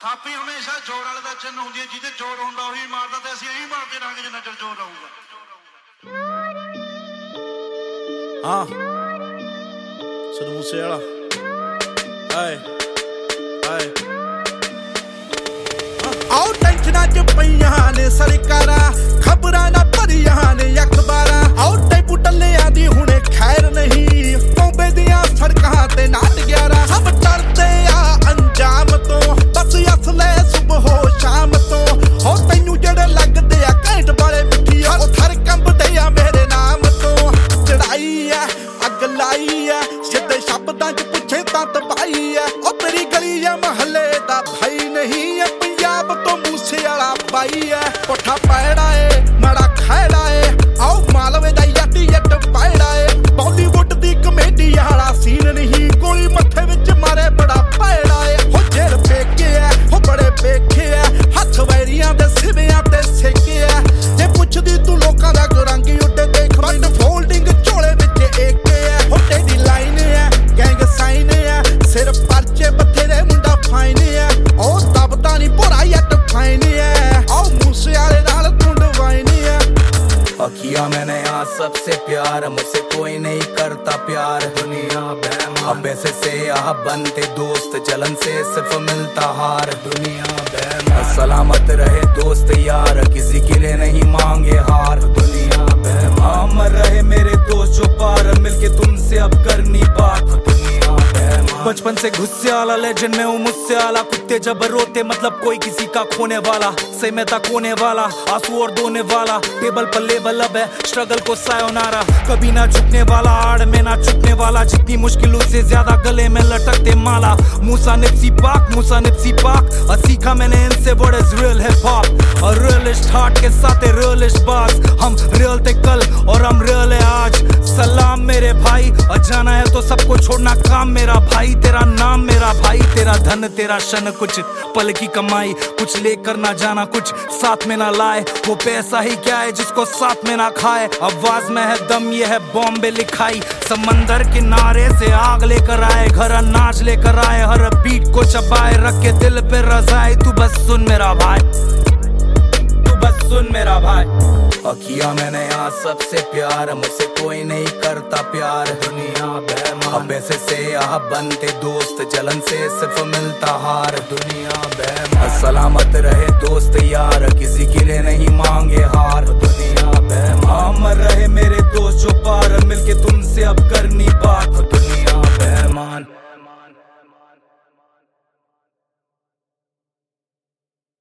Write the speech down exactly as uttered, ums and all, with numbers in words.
ਥਾਪੀ ਹਮੇਸ਼ਾ ਜੋਰ ਵਾਲੇ ਦਾ ਚਿੰਨ ਹੁੰਦੀ ਹੈ, ਜਿਹਦੇ ਜੋਰ ਹੁੰਦਾ ਉਹੀ ਮਾਰਦਾ, ਤੇ ਅਸੀਂ ਇਹੀ ਮਾਰਦੇ ਰਹਾਂਗੇ ਜਿੰਨਾ ਚਿਰ ਜੋਰ ਰਹੂਗਾ। ਹਾਂ ਸਿੱਧੂ ਮੂਸੇ ਵਾਲਾ ਆਏ ਆਏ ਆਓ ਟੈਨਸ਼ਨਾਂ ਚ ਪਈਆਂ ਨੇ ਸਰਕਾਰਾਂ, ਖਬਰਾਂ ਨਾ ਭਰੀਆਂ ਨੇ ਅਖਬਾਰਾਂ। ਆਓ ਟੈਂਪੂ ਟੱਲਿਆਂ ਦੀ ਹੁਣੇ ਖੈਰ ਨਹੀਂ, ਬੰਬੇ ਦੀਆਂ ਸੜਕਾਂ ਤੇ ਨਾਟ ਗਿਆਰਾਂ। ਸਭ ਡਰਦੇ ਆ ਅੰਜਾਮ ਤੋਂ, ਬਸ ਅਸਲੇ ਸੁਬਹੋ ਸ਼ਾਮ ਤੋਂ। ਹੋ ਤੈਨੂੰ ਜਿਹੜੇ ਲੱਗਦੇ ਆ ਘੈਂਟ ਵਾਲੇ ਮਿੱਠੀ, ਉਹ ਥਰ ਕੰਬਦੇ ਆ ਮੇਰੇ ਨਾਮ ਤੋਂ। ਚੜਾਈ ਐ ਅੱਗ ਲਾਈ ਐ, ਸਿੱਧੇ ਸ਼ਬਦਾਂ ਚ ਪੁੱਛੇ ਤਾਂ ਤਬਾਈ ਐ। ਉਹ ਤੇਰੀ ਗਲੀ ਐ ਮਹੱਲੇ ਦਾ ਭਾਈ ਨਹੀਂ ਐ, ਪੰਜਾਬ ਤੋਂ ਮੂਸੇ ਵਾਲਾ ਬਾਈ ਐ। ਪੁੱਠਾ ਪੈੜਾ ਏ ਮਾੜਾ ਖੈੜਾ ਏ, ਆਓ ਮਾਲਵੇ ਦਾ ਯਾਟੀ ਜੱਟ ਪੈੜਾ ਏ। ਬਾਲੀਵੁੱਡ ਦੀ ਕਮੇਡੀ ਵਾਲਾ ਸੀਨ ਨਹੀਂ, ਗੋਲੀ ਮੱਥੇ ਵਿੱਚ ਮਾਰੇ ਬੜਾ ਪੈੜਾ ਏ। ਹੋ ਜੇਲ ਪੇਕੇ ਐ ਹੋ ਬੜੇ ਪੇਖੇ ਐ, ਹੱਥ ਵੈਰੀਆਂ ਦੇ ਸਿਵਿਆਂ ਤੇ ਸੇਕੇ ਐ। ਜੇ ਪੁੱਛਦੀ ਤੂੰ ਲੋਕਾਂ ਦਾ ਗੁਰੰਗੀ ਉੱਡੇ ਦੇਖ, ਬੰਦ ਫੋਲਡਿੰਗ ਝੋਲੇ ਵਿੱਚ ਏਕੇ ਐ। ਹੋ ਤੇਰੀ ਲਾਈਨ ਐ ਗੈਂਗ ਸਾਈਨ ਐ, ਸਿਰ ਪਰਚੇ ਬਥੇਰੇ ਮੁੰਡਾ ਫਾਈਨ ਐ। ਉਹ ਦਬਦਾ ਨੀ ਭੋਰਾ ਯੱਟ ਫਾਈਨ ਐ, ਆਓ ਮੂਸੇ ਵਾਲੇ ਨਾਲ ਤੁੰਡ ਵਾਈਨ ਐ। किया मैंने यहाँ सबसे प्यार, मुझसे कोई नहीं करता प्यार। दुनिया बेईमान, अब ऐसे से यहाँ बनते दोस्त, जलन से सिर्फ मिलता हार। दुनिया बेईमान, सलामत रहे दोस्त यार, किसी के लिए नहीं मांगे हार। दुनिया बेईमान, मर रहे मेरे दोस्त जो पार, मिलके तुमसे अब करनी बात। दुनिया बेईमान, बचपन से गुस्से वाला लेजेंड में हूँ मुझसे आला। कुत्ते जब रोते मतलब कोई किसी का खोने वाला, से में तक होने वाला, आंसू और धोने वाला। टेबल पर लेबल अब है स्ट्रगल को सायोनारा, कभी ना झुकने वाला, आड़ में ना झुकने वाला। जितनी मुश्किलों से ज्यादा गले में लटकते माला। मूसा निप्सी पाक मूसा निप्सी पाक, और सीखा मैंने इनसे what is real hip hop. और रियलिस्ट हार्ट के साथ रियलिस्ट बास, हम रियल थे कल और हम रियल है आज। सलाम मेरे भाई, और जाना है तो सबको छोड़ना काम मेरा भाई। तेरा नाम मेरा भाई, तेरा धन तेरा शन, कुछ पल की कमाई, कुछ लेकर ना जाना कुछ साथ में ना लाए। वो पैसा ही क्या है जिसको साथ में ना खाए। आवाज में है दम ये है बॉम्बे लिखाई, समंदर किनारे से आग लेकर आए, घर अनाज लेकर आए, हर बीट को चबाए, रख के दिल पे रजाए। तू बस सुन मेरा भाई, तू बस सुन मेरा भाई। और किया मैंने यहाँ सबसे प्यार, मुझसे कोई नहीं करता प्यार। दुनिया बेईमान, अब ऐसे से यहाँ बनते दोस्त, जलन से सिर्फ मिलता हार। दुनिया बेईमान, सलामत रहे दोस्त यार, किसी के लिए नहीं मांगे हार। दुनिया बेईमान, मर रहे मेरे दोस्त जो पार, मिलके तुमसे अब करनी बात। दुनिया बेईमान।